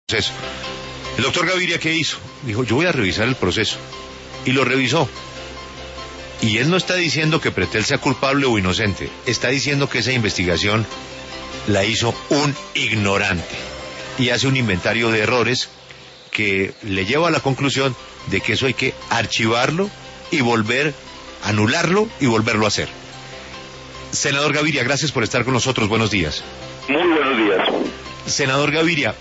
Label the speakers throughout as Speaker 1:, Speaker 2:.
Speaker 1: proceso. El doctor Gaviria, ¿qué hizo? Dijo, yo voy a revisar el proceso. Y lo revisó. Y él no está diciendo que Pretel sea culpable o inocente. Está diciendo que esa investigación la hizo un ignorante. Y hace un inventario de errores que le lleva a la conclusión de que eso hay que archivarlo y anularlo y volverlo a hacer. Senador Gaviria, gracias por estar con nosotros. Buenos días.
Speaker 2: Muy buenos días.
Speaker 1: Senador Gaviria,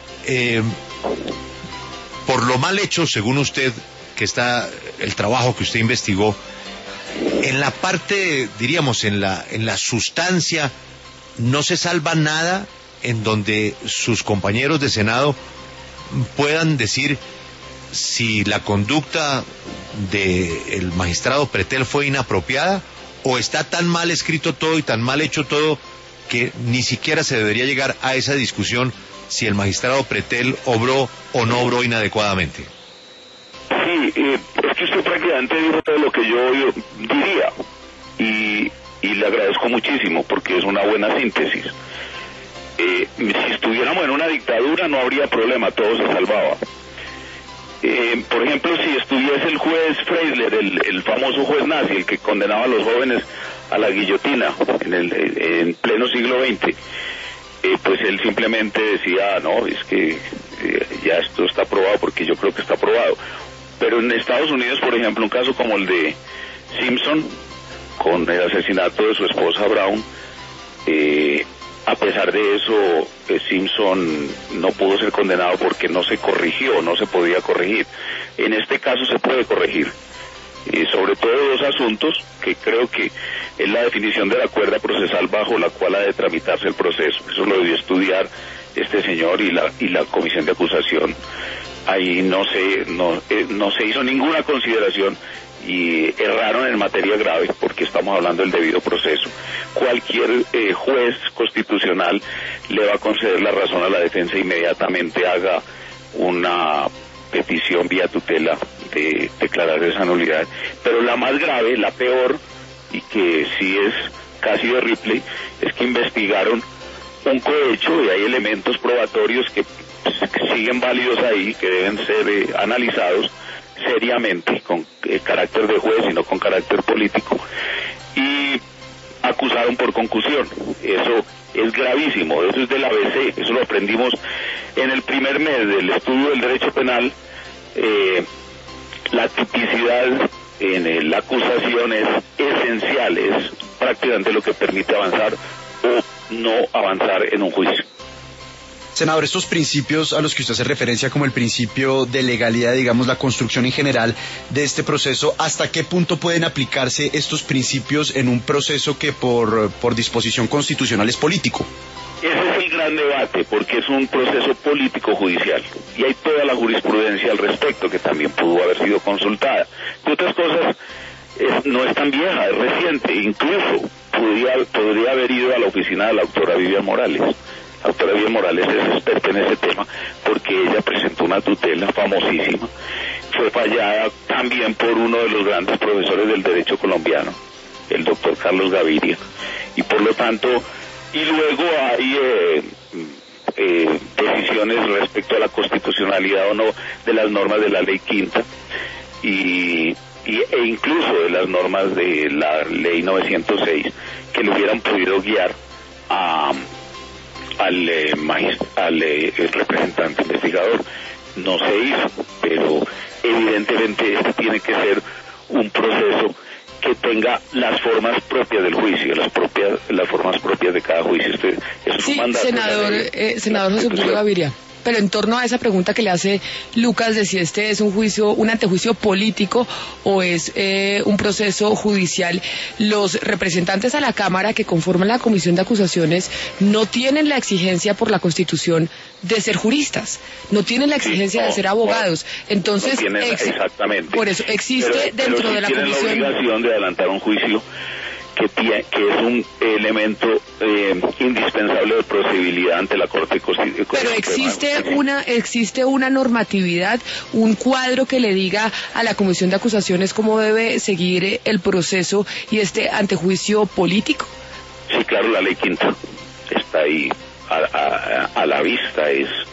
Speaker 1: por lo mal hecho, según usted, que está el trabajo que usted investigó, en la parte, diríamos, en la sustancia, no se salva nada en donde sus compañeros de Senado puedan decir si la conducta del magistrado Pretel fue inapropiada, o está tan mal escrito todo y tan mal hecho todo que ni siquiera se debería llegar a esa discusión si el magistrado Pretel obró o no obró inadecuadamente.
Speaker 2: Sí, es que usted prácticamente dijo todo lo que yo diría, y le agradezco muchísimo porque es una buena síntesis. Si estuviéramos en una dictadura no habría problema, todo se salvaba. Por ejemplo, si estuviese el juez Freisler, el famoso juez nazi, el que condenaba a los jóvenes a la guillotina en pleno siglo XX, pues él simplemente decía, no, es que ya esto está aprobado porque yo creo que está aprobado. Pero en Estados Unidos, por ejemplo, un caso como el de Simpson, con el asesinato de su esposa Brown, a pesar de eso, Simpson no pudo ser condenado porque no se corrigió, no se podía corregir. En este caso se puede corregir, sobre todo dos asuntos que creo que es la definición de la cuerda procesal bajo la cual ha de tramitarse el proceso. Eso lo debió estudiar este señor y la comisión de acusación. Ahí no se hizo ninguna consideración y erraron en materia grave porque estamos hablando del debido proceso. Cualquier juez constitucional le va a conceder la razón a la defensa, inmediatamente haga una petición vía tutela de declarar esa nulidad. Pero la más grave, la peor, y que sí es casi de Ripley, es que investigaron un cohecho y hay elementos probatorios que siguen válidos ahí, que deben ser analizados seriamente, con carácter de juez y no con carácter político, y acusaron por concusión. Eso es gravísimo, eso es del ABC, eso lo aprendimos en el primer mes del estudio del derecho penal. La tipicidad en la acusación es esencial, es prácticamente lo que permite avanzar o no avanzar en un juicio.
Speaker 3: Senador, estos principios a los que usted hace referencia como el principio de legalidad, digamos la construcción en general de este proceso, ¿hasta qué punto pueden aplicarse estos principios en un proceso que por disposición constitucional es político?
Speaker 2: Ese es el gran debate, porque es un proceso político-judicial y hay toda la jurisprudencia al respecto que también pudo haber sido consultada. De otras cosas, no es tan vieja, es reciente, incluso podría haber ido a la oficina de la doctora Vivian Morales. La doctora Vivian Morales es experta en ese tema porque ella presentó una tutela famosísima, fue fallada también por uno de los grandes profesores del derecho colombiano, el doctor Carlos Gaviria, y por lo tanto, y luego hay decisiones respecto a la constitucionalidad o no de las normas de la ley quinta e incluso de las normas de la ley 906 que le hubieran podido guiar al representante investigador. No se hizo, pero evidentemente este tiene que ser un proceso que tenga las formas propias del juicio, las formas propias de cada juicio. Es
Speaker 4: sí, un mandato, senador José Julio Gaviria. Pero en torno a esa pregunta que le hace Lucas de si este es un antejuicio político o es un proceso judicial, los representantes a la Cámara que conforman la Comisión de Acusaciones no tienen la exigencia por la Constitución de ser juristas, no tienen la exigencia de ser abogados. Entonces,
Speaker 2: no tienen, exactamente.
Speaker 4: Por eso existe dentro de la Comisión
Speaker 2: la obligación de adelantar un juicio que es un elemento indispensable de procedibilidad ante la Corte Constitucional.
Speaker 4: Pero existe una normatividad, un cuadro que le diga a la Comisión de Acusaciones cómo debe seguir el proceso y este antejuicio político.
Speaker 2: Sí, claro, la ley quinta está ahí a la vista, es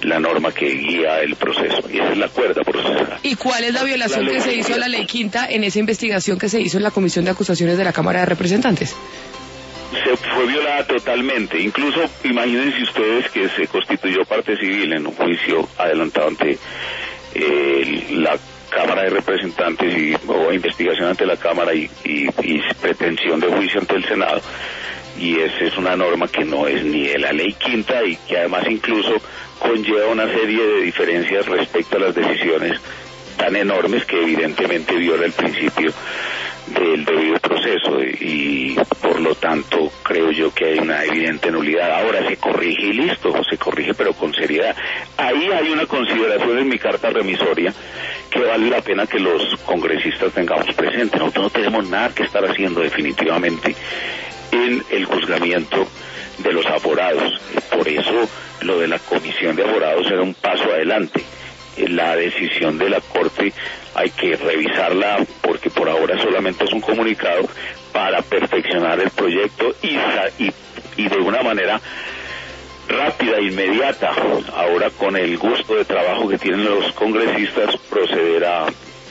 Speaker 2: la norma que guía el proceso, y esa es la cuerda procesal.
Speaker 4: ¿Y cuál es la violación que se hizo a la ley quinta en esa investigación que se hizo en la Comisión de Acusaciones de la Cámara de Representantes?
Speaker 2: Se fue violada totalmente. Incluso imagínense ustedes que se constituyó parte civil en un juicio adelantado ante la Cámara de Representantes o investigación ante la Cámara y pretensión de juicio ante el Senado. Y esa es una norma que no es ni de la ley quinta y que además incluso conlleva una serie de diferencias respecto a las decisiones tan enormes que evidentemente viola el principio del debido proceso y por lo tanto creo yo que hay una evidente nulidad. Ahora se corrige y listo, se corrige pero con seriedad. Ahí hay una consideración en mi carta remisoria que vale la pena que los congresistas tengamos presente. Nosotros no tenemos nada que estar haciendo definitivamente en el juzgamiento de los aforados. Por eso lo de la comisión de aforados era un paso adelante. La decisión de la Corte hay que revisarla porque por ahora solamente es un comunicado para perfeccionar el proyecto y de una manera rápida, inmediata, ahora con el gusto de trabajo que tienen los congresistas, proceder a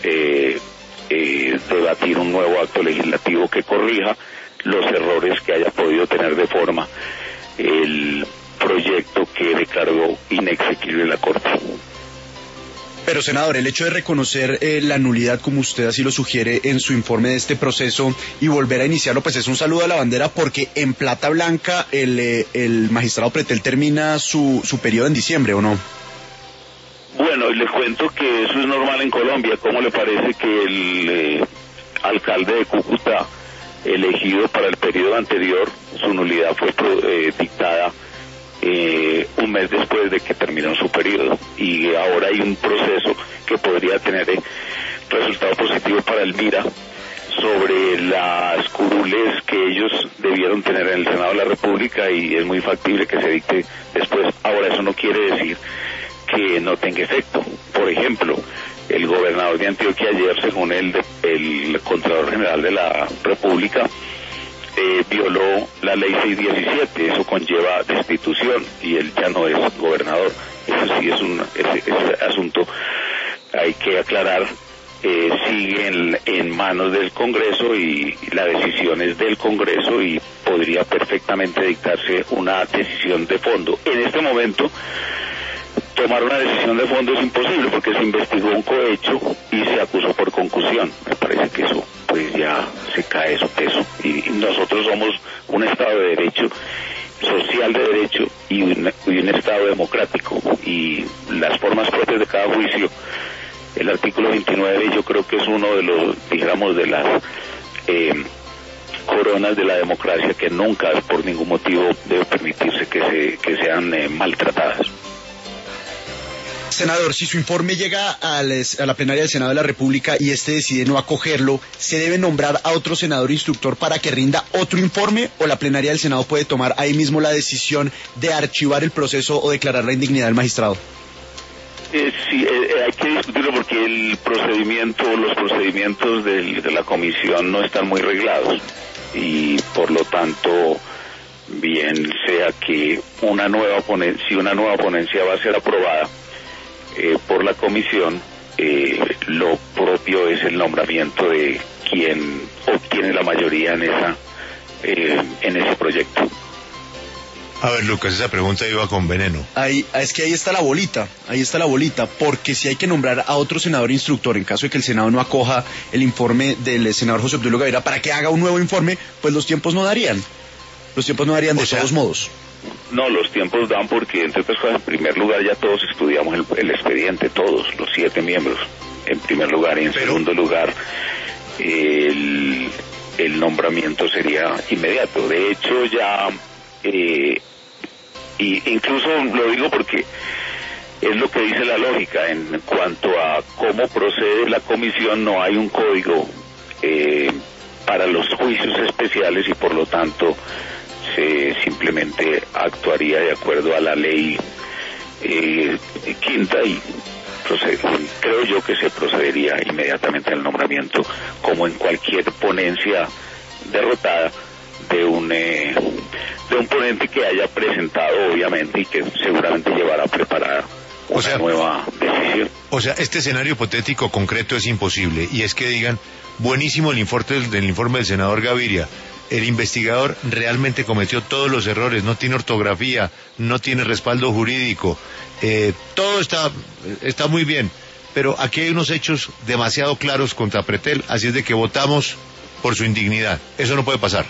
Speaker 2: debatir un nuevo acto legislativo que corrija los errores que haya podido tener de forma el proyecto que declaró inexequible la Corte.
Speaker 3: Pero, senador, el hecho de reconocer la nulidad, como usted así lo sugiere en su informe de este proceso, y volver a iniciarlo, pues es un saludo a la bandera, porque en plata blanca el magistrado Pretel termina su periodo en diciembre, ¿o no?
Speaker 2: Bueno, les cuento que eso es normal en Colombia. ¿Cómo le parece que el alcalde de Cúcuta, elegido para el periodo anterior, su nulidad fue dictada un mes después de que terminó su periodo, y ahora hay un proceso que podría tener resultado positivo para Elvira sobre las curules que ellos debieron tener en el Senado de la República, y es muy factible que se dicte después? Ahora, eso no quiere decir que no tenga efecto. Por ejemplo, el gobernador de Antioquia ayer, según el Contralor General de la República, violó la ley 617, eso conlleva destitución y él ya no es gobernador. Eso sí ese asunto hay que aclarar, sigue en manos del Congreso y la decisión es del Congreso y podría perfectamente dictarse una decisión de fondo. En este momento tomar una decisión de fondo es imposible porque se investigó un cohecho y se acusó por concusión. Me parece que eso pues ya se cae su peso, y nosotros somos un Estado de derecho, social de derecho y un Estado democrático, y las formas propias de cada juicio. El artículo 29 yo creo que es uno de los, digamos, de las coronas de la democracia que nunca por ningún motivo debe permitirse que sean maltratadas.
Speaker 3: Senador, si su informe llega a la plenaria del Senado de la República y este decide no acogerlo, ¿se debe nombrar a otro senador instructor para que rinda otro informe, o la plenaria del Senado puede tomar ahí mismo la decisión de archivar el proceso o declarar la indignidad del magistrado?
Speaker 2: Sí, hay que discutirlo porque los procedimientos de la comisión no están muy reglados, y por lo tanto, bien sea que si una nueva ponencia va a ser aprobada por la comisión, lo propio es el nombramiento de quien obtiene la mayoría en ese proyecto.
Speaker 1: A ver, Lucas, esa pregunta iba con veneno.
Speaker 3: Es que ahí está la bolita, porque si hay que nombrar a otro senador instructor, en caso de que el Senado no acoja el informe del senador José Obdulio Gaviria para que haga un nuevo informe, pues los tiempos no darían de todos modos.
Speaker 2: No, los tiempos dan porque, entre otras cosas, en primer lugar ya todos estudiamos el expediente, todos, los 7 miembros, en primer lugar, y en segundo lugar, el nombramiento sería inmediato. De hecho, ya, y incluso lo digo porque es lo que dice la lógica, en cuanto a cómo procede la comisión, no hay un código para los juicios especiales, y por lo tanto se simplemente actuaría de acuerdo a la ley quinta, y creo yo que se procedería inmediatamente al nombramiento, como en cualquier ponencia derrotada de un ponente que haya presentado, obviamente, y que seguramente llevará preparada una nueva decisión.
Speaker 1: O sea, este escenario hipotético concreto es imposible, y es que digan, buenísimo el informe del senador Gaviria, el investigador realmente cometió todos los errores, no tiene ortografía, no tiene respaldo jurídico, todo está muy bien, pero aquí hay unos hechos demasiado claros contra Pretel, así es de que votamos por su indignidad. Eso no puede pasar.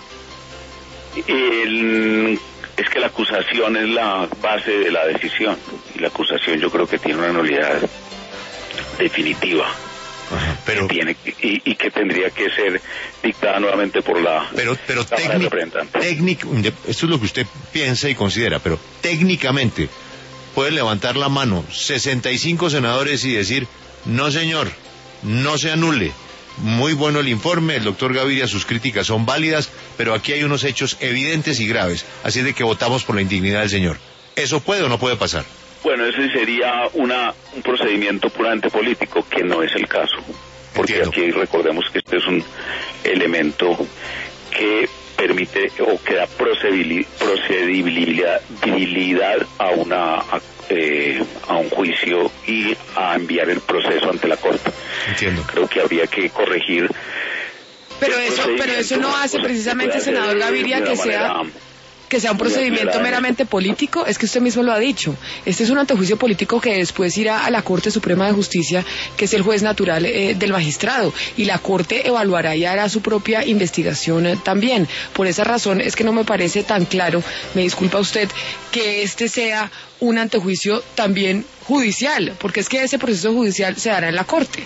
Speaker 2: Es que la acusación es la base de la decisión, y la acusación yo creo que tiene una nulidad definitiva.
Speaker 1: Ajá, pero
Speaker 2: que tendría que ser dictada nuevamente por la Cámara de Representantes.
Speaker 1: Esto es lo que usted piensa y considera, pero técnicamente puede levantar la mano 65 senadores y decir, no señor, no se anule. Muy bueno el informe, el doctor Gaviria, sus críticas son válidas, pero aquí hay unos hechos evidentes y graves, así es de que votamos por la indignidad del señor. ¿Eso puede o no puede pasar?
Speaker 2: Bueno, ese sería un procedimiento puramente político, que no es el caso. Porque
Speaker 1: Entiendo.
Speaker 2: Aquí recordemos que este es un elemento que permite o que da procedibilidad a un juicio y a enviar el proceso ante la Corte.
Speaker 1: Entiendo.
Speaker 2: Creo que habría que corregir.
Speaker 4: Pero eso no hace precisamente, senador Gaviria, que sea un procedimiento meramente político. Es que usted mismo lo ha dicho. Este es un antejuicio político que después irá a la Corte Suprema de Justicia, que es el juez natural del magistrado, y la Corte evaluará y hará su propia investigación también. Por esa razón es que no me parece tan claro, me disculpa usted, que este sea un antejuicio también judicial, porque es que ese proceso judicial se dará en la Corte.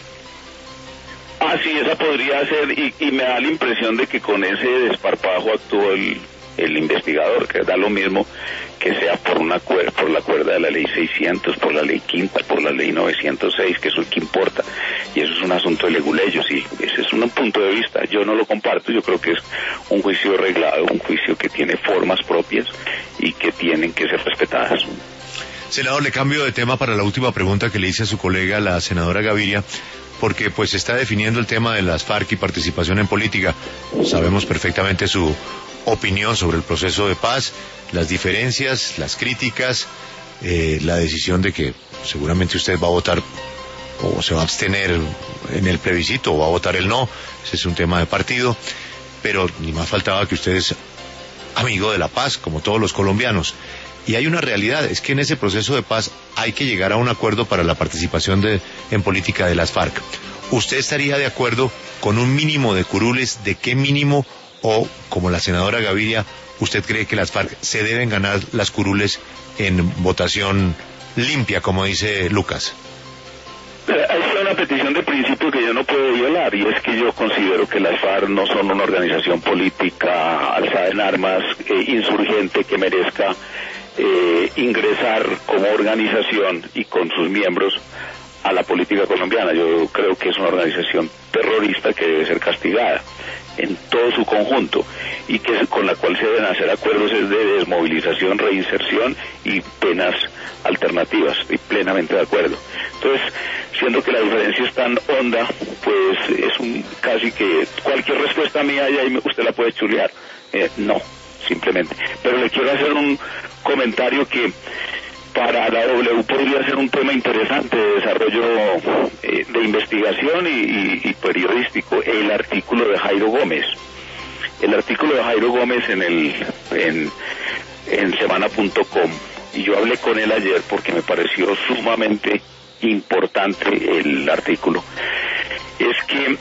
Speaker 2: Sí, esa podría ser, y me da la impresión de que con ese desparpajo actuó el investigador, que da lo mismo que sea por la cuerda de la ley 600, por la ley quinta, por la ley 906, que eso es lo que importa, y eso es un asunto de leguleyos, y ese es un punto de vista. Yo no lo comparto, yo creo que es un juicio reglado, un juicio que tiene formas propias y que tienen que ser respetadas.
Speaker 1: Senador, le cambio de tema para la última pregunta que le hice a su colega, la senadora Gaviria, porque pues se está definiendo el tema de las FARC y participación en política. Sabemos perfectamente su opinión sobre el proceso de paz, las diferencias, las críticas, la decisión de que seguramente usted va a votar o se va a abstener en el plebiscito o va a votar el no. Ese es un tema de partido, pero ni más faltaba que usted es amigo de la paz, como todos los colombianos. Y hay una realidad, es que en ese proceso de paz hay que llegar a un acuerdo para la participación en política de las FARC. ¿Usted estaría de acuerdo con un mínimo de curules? ¿De qué mínimo? O, como la senadora Gaviria, ¿usted cree que las FARC se deben ganar las curules en votación limpia, como dice Lucas?
Speaker 2: Hay una petición de principio que yo no puedo violar, y es que yo considero que las FARC no son una organización política alzada en armas, insurgente, que merezca ingresar como organización y con sus miembros a la política colombiana. Yo creo que es una organización terrorista que debe ser castigada en todo su conjunto, y que con la cual se deben hacer acuerdos es de desmovilización, reinserción y penas alternativas. Estoy plenamente de acuerdo. Entonces, siendo que la diferencia es tan honda, pues es casi que cualquier respuesta mía ya usted la puede chulear. No, simplemente. Pero le quiero hacer un comentario que para la W podría ser un tema interesante de desarrollo de investigación y periodístico, el artículo de Jairo Gómez. El artículo de Jairo Gómez en semana.com, y yo hablé con él ayer porque me pareció sumamente importante el artículo. Es que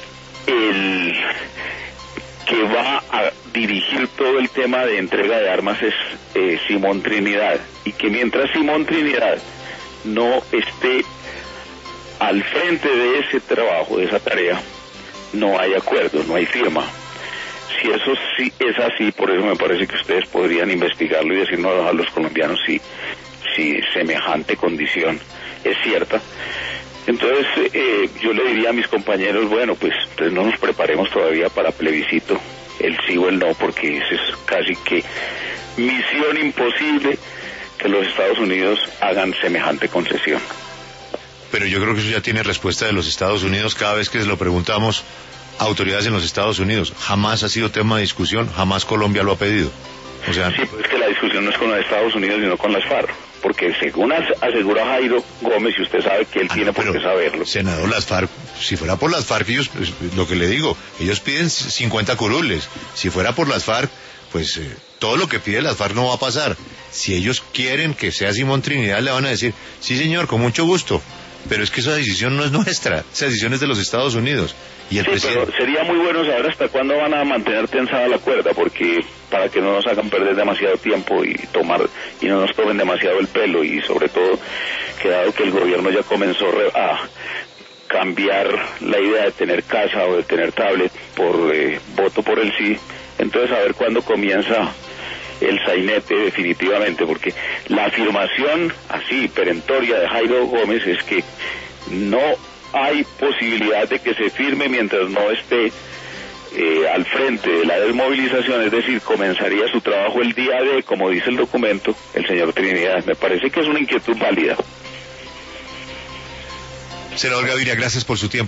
Speaker 2: el que va a dirigir todo el tema de entrega de armas es Simón Trinidad, y que mientras Simón Trinidad no esté al frente de ese trabajo, de esa tarea, no hay acuerdo, no hay firma. Si eso sí es así, por eso me parece que ustedes podrían investigarlo y decirnos a los colombianos si semejante condición es cierta. Entonces yo le diría a mis compañeros, bueno, pues no nos preparemos todavía para plebiscito, el sí o el no, porque eso es casi que misión imposible que los Estados Unidos hagan semejante concesión.
Speaker 1: Pero yo creo que eso ya tiene respuesta de los Estados Unidos cada vez que se lo preguntamos a autoridades en los Estados Unidos. Jamás ha sido tema de discusión, jamás Colombia lo ha pedido. O sea,
Speaker 2: sí, pues es que la discusión no es con los Estados Unidos, sino con las FARC. porque según asegura Jairo Gómez, y usted sabe que él tiene por qué saberlo.
Speaker 1: Senador, las FARC, si fuera por las FARC, ellos, lo que le digo, ellos piden 50 curules. Si fuera por las FARC, pues todo lo que pide las FARC no va a pasar. Si ellos quieren que sea Simón Trinidad, le van a decir, sí señor, con mucho gusto. Pero es que esa decisión no es nuestra, esa decisión es de los Estados Unidos. Y el presidente...
Speaker 2: pero sería muy bueno saber hasta cuándo van a mantener tensada la cuerda, porque para que no nos hagan perder demasiado tiempo y no nos tomen demasiado el pelo, y sobre todo, que dado que el gobierno ya comenzó a cambiar la idea de tener casa o de tener tablet por voto por el sí, entonces a ver cuándo comienza el sainete definitivamente, porque la afirmación así perentoria de Jairo Gómez es que no hay posibilidad de que se firme mientras no esté al frente de la desmovilización, es decir, comenzaría su trabajo el día de, como dice el documento, el señor Trinidad. Me parece que es una inquietud válida.
Speaker 1: Senador Gaviria, gracias por su tiempo.